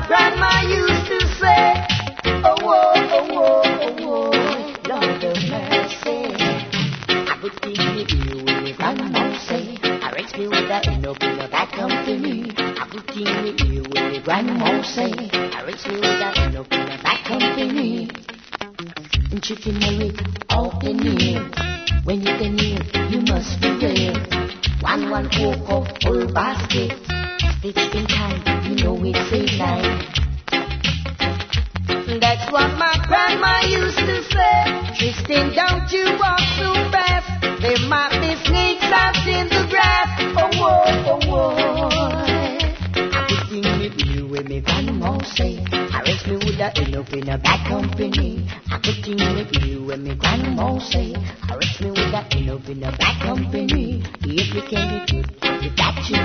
grandma used to say, oh, oh, oh, oh, oh, oh, Lord of mercy. I would think you when your grandma say, I rex me with that end up in the back company. I would think you when your grandma say, I rex me with that end up in the back company. And chicken Mary, all in here. When you can hear, you must be there. One cocoa, full basket. Stitched in time, you know it's a line. That's what my grandma used to say. Tristan, don't you walk so fast. There might be snakes out in the grass. Oh, whoa, oh, whoa. I was thinking with you when my grandma say, I reckon me woulda end up in a bad company. I could think with you when my grandma say, I reckon me woulda end up in a bad company. If you can be good, you got to